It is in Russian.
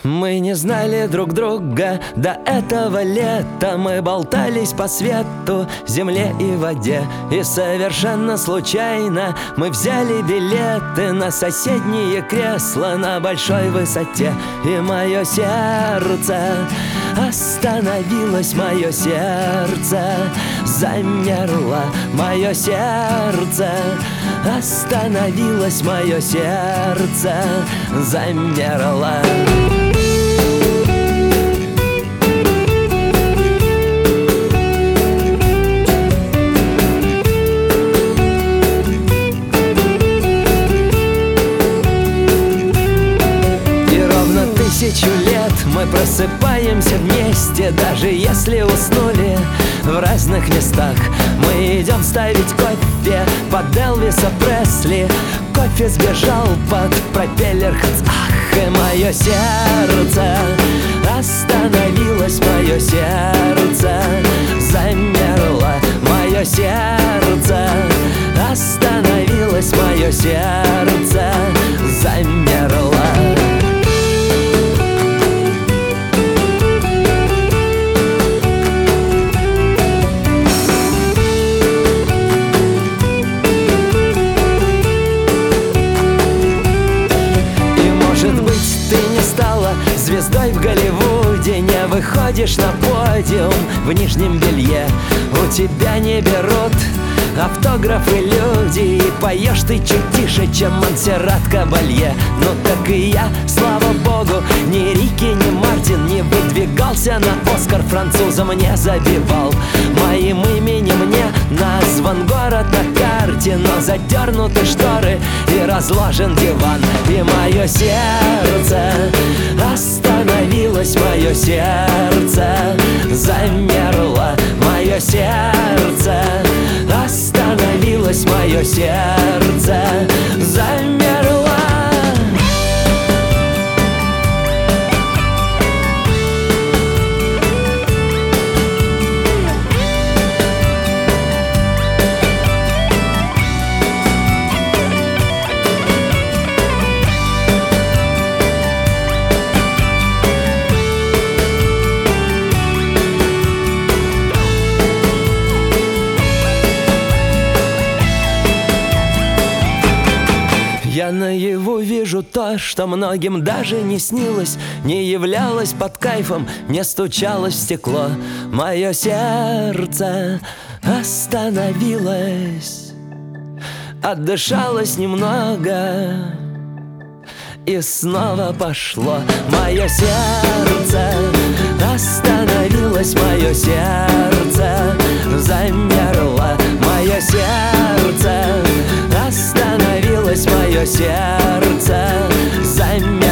Мы не знали друг друга до этого лета. Мы болтались по свету, земле и воде. И совершенно случайно мы взяли билеты на соседние кресла на большой высоте. И мое сердце остановилось, мое сердце замерло, мое сердце остановилось, мое сердце замерло. Тысячу лет мы просыпаемся вместе, даже если уснули в разных местах. Мы идем ставить кофе под Элвиса Пресли. Кофе сбежал под пропеллер Ханс. Ах, и мое сердце остановилось, мое сердце замерло, мое сердце остановилось, мое сердце замерло. Звездой в Голливуде, не выходишь на подиум в нижнем белье. У тебя не берут автографы люди, и поешь ты чуть тише, чем Монсеррат Кабалье. Ну так и я, слава богу, ни Рики, ни Мартин не выдвигался на Оскар, французом не забивал. Моим именем не назван город на карте, но задернуты шторы и разложен диван. И мое сердце остановилось, мое сердце замерло, мое сердце остановилось, мое сердце замерло. Я наяву вижу то, что многим даже не снилось, не являлось под кайфом, не стучалось в стекло. Мое сердце остановилось, отдышалось немного и снова пошло. Мое сердце остановилось, мое сердце замерло, мое сердце остановилось, мое сердце замерло.